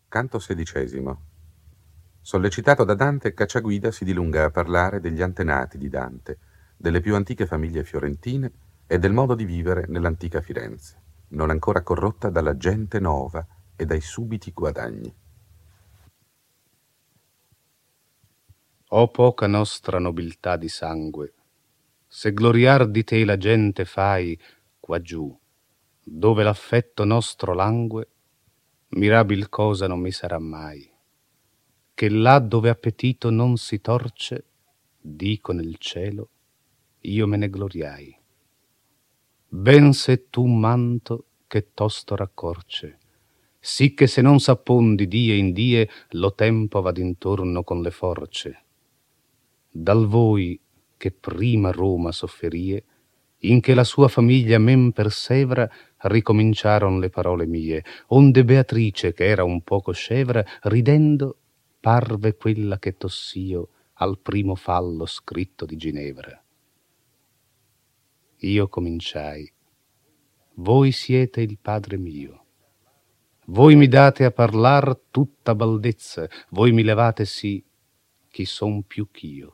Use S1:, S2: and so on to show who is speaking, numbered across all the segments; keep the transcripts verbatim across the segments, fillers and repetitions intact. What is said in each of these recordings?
S1: Canto sedicesimo. Sollecitato da Dante, Cacciaguida si dilunga a parlare degli antenati di Dante, delle più antiche famiglie fiorentine e del modo di vivere nell'antica Firenze, non ancora corrotta dalla gente nova e dai subiti guadagni.
S2: O poca nostra nobiltà di sangue, se gloriar di te la gente fai quaggiù, dove l'affetto nostro langue, mirabil cosa non mi sarà mai, che là dove appetito non si torce, dico nel cielo, io me ne gloriai. Ben se tu un manto che tosto raccorce, sì che se non s'appon di die in die, lo tempo va d'intorno con le force. Dal voi che prima Roma sofferie, in che la sua famiglia men persevra, ricominciaron le parole mie, onde Beatrice, che era un poco scevra, ridendo, parve quella che tossio al primo fallo scritto di Ginevra. Io cominciai, voi siete il padre mio, voi mi date a parlar tutta baldezza, voi mi levate sì, chi son più ch'io.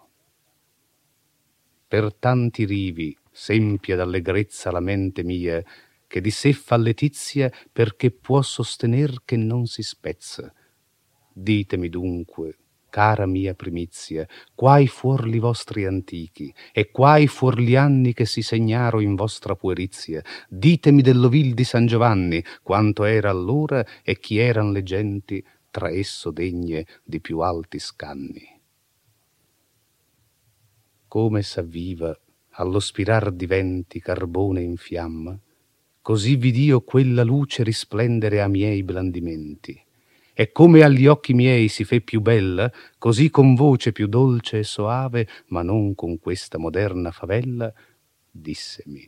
S2: Per tanti rivi s'empie d'allegrezza la mente mia, che di sé fa letizia perché può sostener che non si spezza. Ditemi dunque, cara mia primizia, quai fuor li vostri antichi, e quai fuor gli anni che si segnaro in vostra puerizia. Ditemi dell'ovil di San Giovanni, quanto era allora e chi eran le genti tra esso degne di più alti scanni. Come s'avviva allo spirar di venti carbone in fiamma, così vidio quella luce risplendere a miei blandimenti. E come agli occhi miei si fe più bella, così con voce più dolce e soave, ma non con questa moderna favella, dissemi.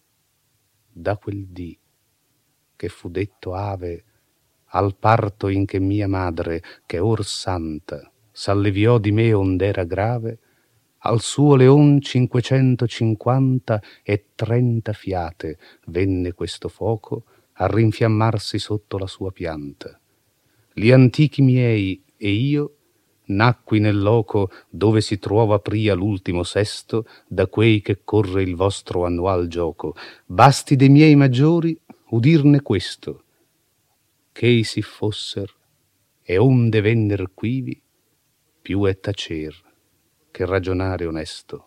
S2: Da quel dì che fu detto ave al parto in che mia madre, che or santa, s'alleviò di me ond'era grave, al suo leon cinquecentocinquanta e trenta fiate venne questo foco a rinfiammarsi sotto la sua pianta. Gli antichi miei e io nacqui nel loco dove si trova pria l'ultimo sesto da quei che corre il vostro annual gioco. Basti dei miei maggiori udirne questo, ch'ei si fosser e onde venner quivi, più è tacer che ragionare onesto.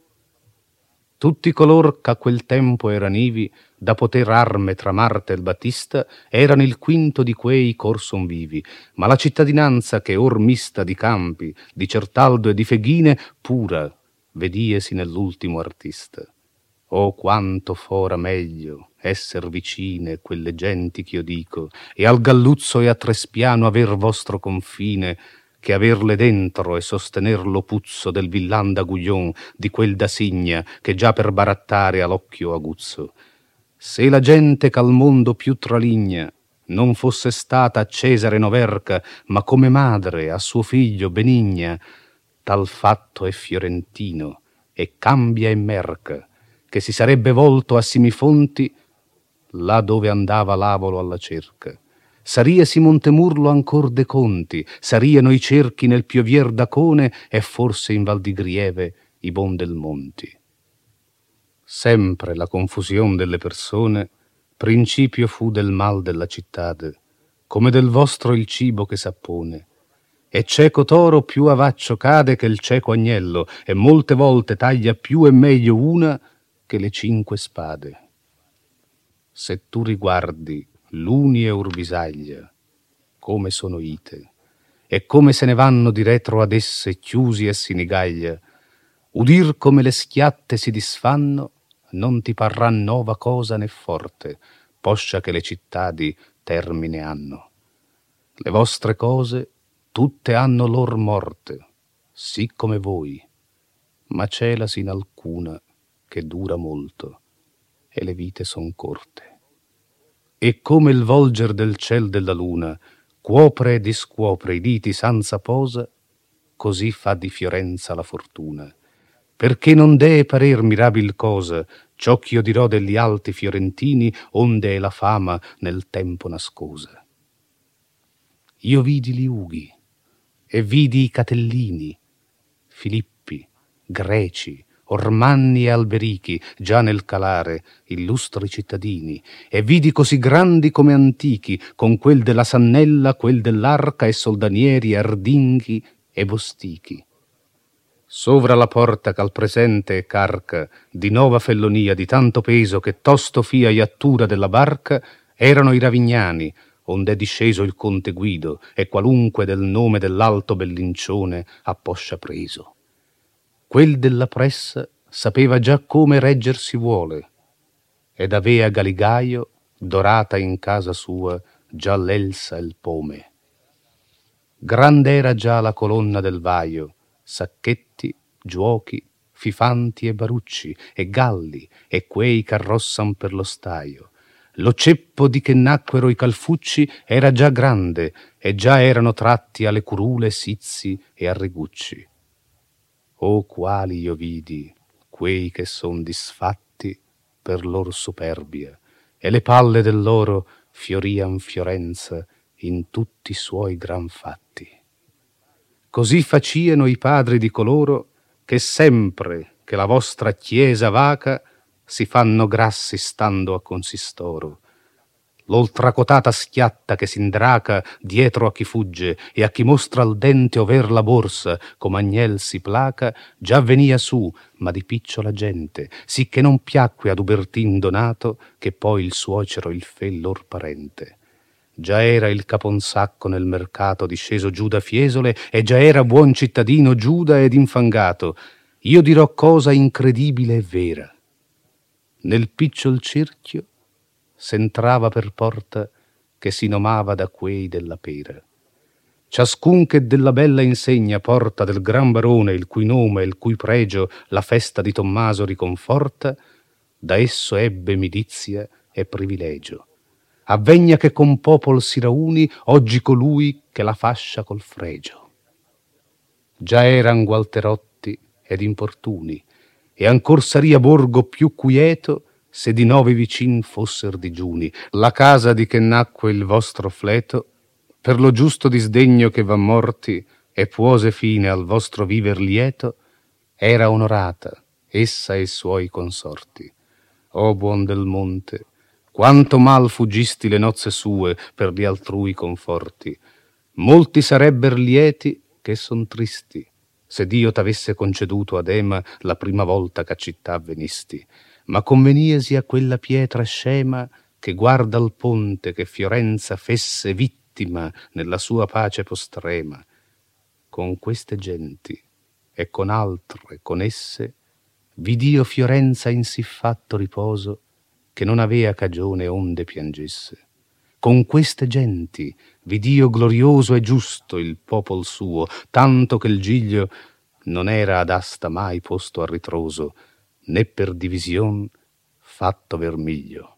S2: Tutti color ch'a quel tempo eran ivi, da poter arme tra Marte e il Battista, erano il quinto di quei cor son vivi, ma la cittadinanza che or mista di campi, di Certaldo e di Feghine, pura vediesi nell'ultimo artista. Oh, quanto fora meglio esser vicine quelle genti ch'io dico, e al Galluzzo e a Trespiano aver vostro confine, che averle dentro e sostener lo puzzo del villan d'Aguillon, di quel da Signa, che già per barattare ha l'occhio aguzzo. Se la gente ch'al mondo più traligna non fosse stata a Cesare Noverca, ma come madre a suo figlio benigna, tal fatto è fiorentino e cambia e merca, che si sarebbe volto a Simifonti là dove andava l'avolo alla cerca. Sariasi Montemurlo ancor de Conti, sariano i cerchi nel piovier d'Acone e forse in Val di Grieve i bon del Monti. Sempre la confusion delle persone principio fu del mal della cittade, come del vostro il cibo che s'appone. E cieco toro più avaccio cade che il cieco agnello, e molte volte taglia più e meglio una che le cinque spade. Se tu riguardi l'uni e urbisaglia, come sono ite, e come se ne vanno di retro ad esse chiusi e sinigaglia, udir come le schiatte si disfanno, non ti parrà nova cosa né forte, poscia che le cittadi termine hanno. Le vostre cose tutte hanno lor morte, sì come voi, ma c'è sin alcuna che dura molto, e le vite son corte. E come il volger del ciel della luna cuopre e discuopre i diti senza posa, così fa di Fiorenza la fortuna. Perché non dee parer mirabil cosa ciò ch'io dirò degli alti fiorentini, onde è la fama nel tempo nascosa. io vidi Liughi e vidi i Catellini, Filippi, Greci, Ormanni e Alberichi, già nel calare, illustri cittadini, e vidi così grandi come antichi, con quel della Sannella, quel dell'Arca, e soldanieri, ardinghi e bostichi. Sovra la porta ch'al presente è carca, di nova fellonia, di tanto peso che tosto fia iattura della barca, erano i Ravignani, ond'è disceso il conte Guido, e qualunque del nome dell'alto Bellincione a poscia preso. Quel della Pressa sapeva già come regger si vuole, ed avea Galigaio, dorata in casa sua, già l'elsa e il pome. Grande era già la colonna del vaio, sacchetti, giuochi, fifanti e barucci, e galli, e quei c'arrossan per lo staio. Lo ceppo di che nacquero i calfucci era già grande, e già erano tratti alle curule sizzi e arrigucci. Oh, quali io vidi, quei che son disfatti per lor superbia, e le palle del loro fiorian Fiorenza in tutti i suoi gran fatti. Così faciano i padri di coloro che sempre che la vostra chiesa vaca si fanno grassi stando a consistoro. L'oltracotata schiatta che s'indraca dietro a chi fugge e a chi mostra il dente over la borsa, come agnel si placa, già venia su, ma di picciola gente, sicché non piacque ad Ubertin Donato, che poi il suocero il fe lor parente. Già era il caponsacco nel mercato disceso giù da Fiesole, e già era buon cittadino Giuda ed infangato. Io dirò cosa incredibile e vera. Nel picciol cerchio s'entrava per porta che si nomava da quei della Pera. Ciascun che della bella insegna porta del gran barone, il cui nome e il cui pregio la festa di Tommaso riconforta, da esso ebbe milizia e privilegio. Avvegna che con popol si rauni oggi colui che la fascia col fregio. Già eran gualterotti ed importuni, e ancor saria borgo più quieto se di nove vicin fosser digiuni. La casa di che nacque il vostro fleto, per lo giusto disdegno che va morti e puose fine al vostro viver lieto, era onorata essa e suoi consorti. O buon del monte, quanto mal fuggisti le nozze sue per gli altrui conforti. Molti sarebber lieti che son tristi, se Dio t'avesse conceduto ad Ema la prima volta che a città venisti. Ma conveniesi a quella pietra scema che guarda il ponte che Fiorenza fesse vittima nella sua pace postrema. Con queste genti e con altre con esse vidio Fiorenza in sì fatto riposo che non avea cagione onde piangesse. Con queste genti vidio glorioso e giusto il popol suo, tanto che il giglio non era ad asta mai posto a ritroso, né per division fatto vermiglio.